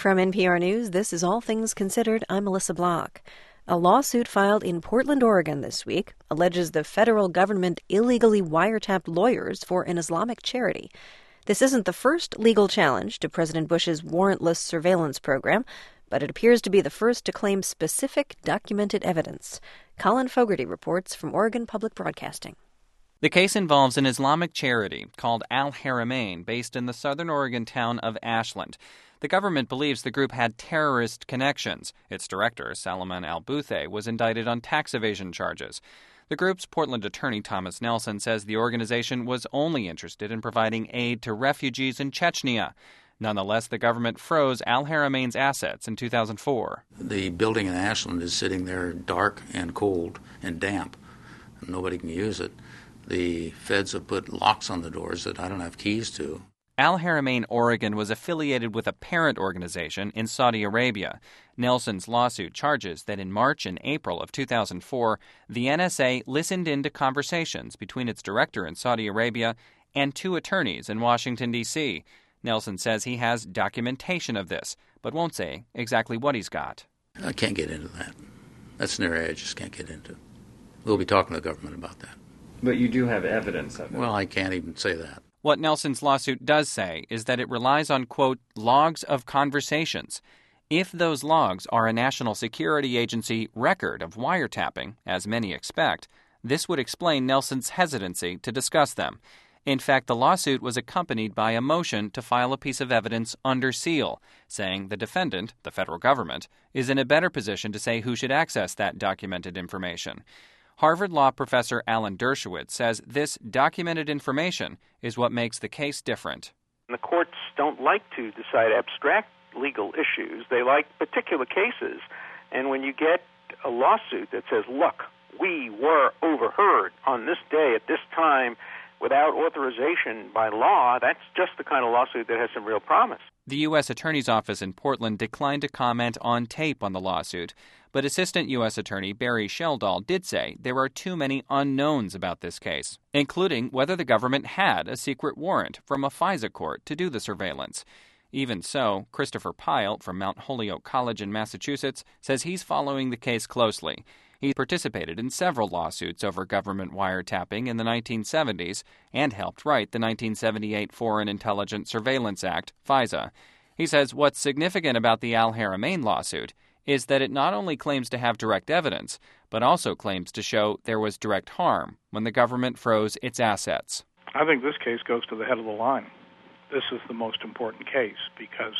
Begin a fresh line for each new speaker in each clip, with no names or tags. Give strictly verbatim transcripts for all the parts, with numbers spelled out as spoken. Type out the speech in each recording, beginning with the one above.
From N P R News, this is All Things Considered. I'm Melissa Block. A lawsuit filed in Portland, Oregon this week alleges the federal government illegally wiretapped lawyers for an Islamic charity. This isn't the first legal challenge to President Bush's warrantless surveillance program, but it appears to be the first to claim specific documented evidence. Colin Fogarty reports from Oregon Public Broadcasting.
The case involves an Islamic charity called Al-Haramain, based in the southern Oregon town of Ashland. The government believes the group had terrorist connections. Its director, Salman al-Buthay, was indicted on tax evasion charges. The group's Portland attorney, Thomas Nelson, says the organization was only interested in providing aid to refugees in Chechnya. Nonetheless, the government froze Al-Haramain's assets in two thousand four.
The building in Ashland is sitting there dark and cold and damp. Nobody can use it. The feds have put locks on the doors that I don't have keys to.
Al-Haramain, Oregon, was affiliated with a parent organization in Saudi Arabia. Nelson's lawsuit charges that in March and April of two thousand four, the N S A listened into conversations between its director in Saudi Arabia and two attorneys in Washington, D C Nelson says he has documentation of this, but won't say exactly what he's got.
I can't get into that. That's an area I just can't get into. We'll be talking to the government about that.
But you do have evidence of it.
Well, I can't even say that.
What Nelson's lawsuit does say is that it relies on, quote, logs of conversations. If those logs are a National Security Agency record of wiretapping, as many expect, this would explain Nelson's hesitancy to discuss them. In fact, the lawsuit was accompanied by a motion to file a piece of evidence under seal, saying the defendant, the federal government, is in a better position to say who should access that documented information. Harvard Law professor Alan Dershowitz says this documented information is what makes the case different.
The courts don't like to decide abstract legal issues. They like particular cases. And when you get a lawsuit that says, look, we were overheard on this day at this time without authorization by law, that's just the kind of lawsuit that has some real promise.
The U S Attorney's Office in Portland declined to comment on tape on the lawsuit, but Assistant U S Attorney Barry Sheldall did say there are too many unknowns about this case, including whether the government had a secret warrant from a FISA court to do the surveillance. Even so, Christopher Pyle from Mount Holyoke College in Massachusetts says he's following the case closely. He participated in several lawsuits over government wiretapping in the nineteen seventies and helped write the nineteen seventy-eight Foreign Intelligence Surveillance Act, FISA. He says what's significant about the Al-Haramain lawsuit is that it not only claims to have direct evidence, but also claims to show there was direct harm when the government froze its assets.
I think this case goes to the head of the line. This is the most important case because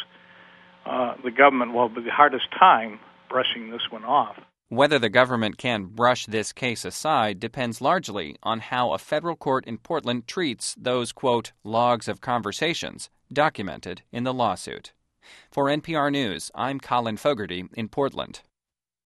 uh, the government will have the hardest time brushing this one off.
Whether the government can brush this case aside depends largely on how a federal court in Portland treats those, quote, logs of conversations documented in the lawsuit. For N P R News, I'm Colin Fogarty in Portland.